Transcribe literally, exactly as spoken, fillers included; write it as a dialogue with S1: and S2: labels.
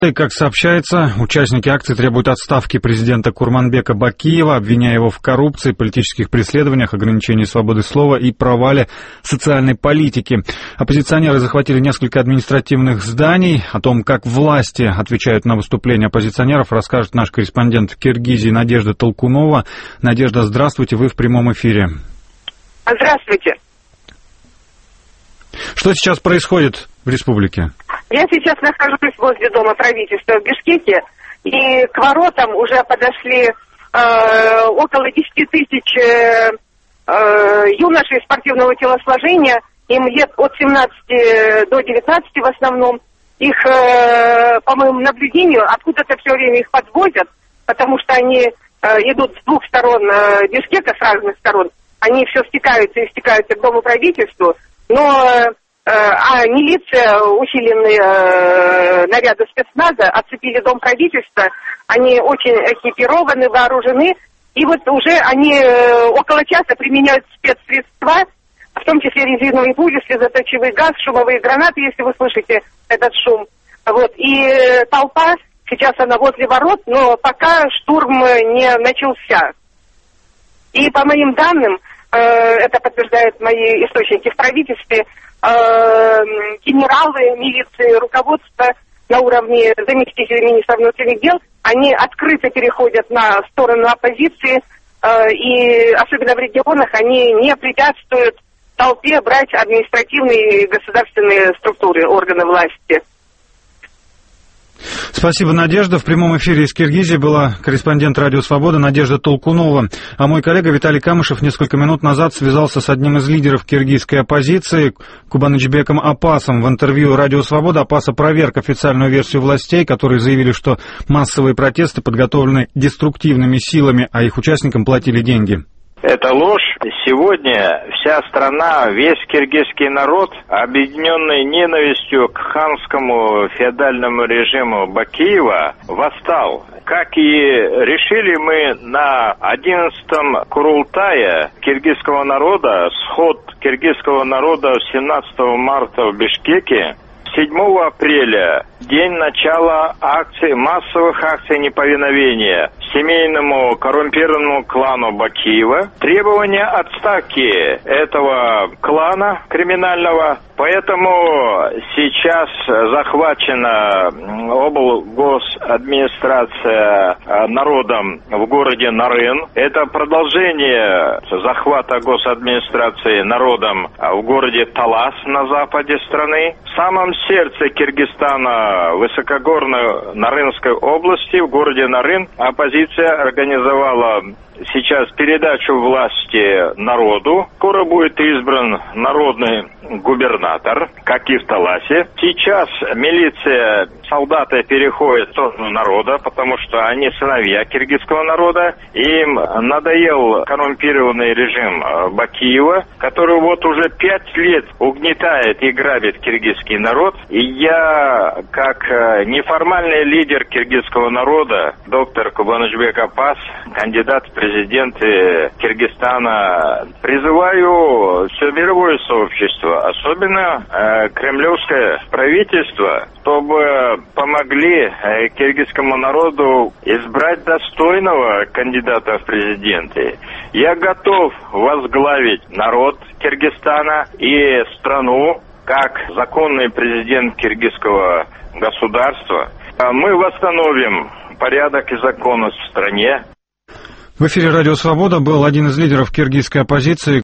S1: И, как сообщается, участники акции требуют отставки президента Курманбека Бакиева, обвиняя его в коррупции, политических преследованиях, ограничении свободы слова и провале социальной политики. Оппозиционеры захватили несколько административных зданий. О том, как власти отвечают на выступления оппозиционеров, расскажет наш корреспондент в Киргизии Надежда Толкунова. Надежда, здравствуйте, вы в прямом эфире.
S2: Здравствуйте.
S1: Что сейчас происходит в республике?
S2: Я сейчас нахожусь возле Дома правительства в Бишкеке, и к воротам уже подошли э, около десять тысяч э, э, юношей спортивного телосложения, им лет от семнадцати до девятнадцати в основном. Их, э, по моему наблюдению, откуда-то все время их подвозят, потому что они э, идут с двух сторон э, Бишкека, с разных сторон. Они все стекаются и стекаются к Дому правительства, но... А милиция, усиленные э, наряды спецназа, оцепили Дом правительства. Они очень экипированы, вооружены. И вот уже они э, около часа применяют спецсредства, в том числе резиновые пули, слезоточивый газ, шумовые гранаты, если вы слышите этот шум. Вот. И э, толпа, сейчас она возле ворот, но пока штурм не начался. И по моим данным, э, это подтверждают мои источники в правительстве, генералы милиции, руководство на уровне заместителя министра внутренних дел, они открыто переходят на сторону оппозиции, и особенно в регионах они не препятствуют толпе брать административные и государственные структуры, органы власти.
S1: Спасибо, Надежда. В прямом эфире из Киргизии была корреспондент Радио Свобода Надежда Толкунова. А мой коллега Виталий Камышев несколько минут назад связался с одним из лидеров киргизской оппозиции, Кубанычбеком Апасом. В интервью Радио Свобода Апас опроверг официальную версию властей, которые заявили, что массовые протесты подготовлены деструктивными силами, а их участникам платили деньги.
S3: Это ложь. Сегодня вся страна, весь киргизский народ, объединенный ненавистью к ханскому феодальному режиму Бакиева, восстал. Как и решили мы на одиннадцатом Курултае киргизского народа, сход киргизского народа семнадцатого марта в Бишкеке, седьмого апреля, день начала акций, массовых акций неповиновения семейному коррумпированному клану Бакиева, требование отставки этого клана криминального. Поэтому сейчас захвачена облгосадминистрация народом в городе Нарын. Это продолжение захвата госадминистрации народом в городе Талас на западе страны. В самом сердце Киргизстана, высокогорной Нарынской области, в городе Нарын, оппозиция организовала сейчас передачу власти народу. Скоро будет избран народный губернатор, как и в Таласе. Сейчас милиция, солдаты переходят в сторону народа, потому что они сыновья киргизского народа. Им надоел коррумпированный режим Бакиева, который вот уже пять лет угнетает и грабит киргизский народ. И я, как неформальный лидер киргизского народа, доктор Кубанычбек Апас, кандидат в президенты Киргизстана, призываю все мировое сообщество, особенно э, кремлевское правительство, чтобы помогли э, киргизскому народу избрать достойного кандидата в президенты. Я готов возглавить народ Киргизстана и страну как законный президент киргизского государства. Мы восстановим порядок и законность в стране.
S1: В эфире Радио Свобода был один из лидеров киргизской оппозиции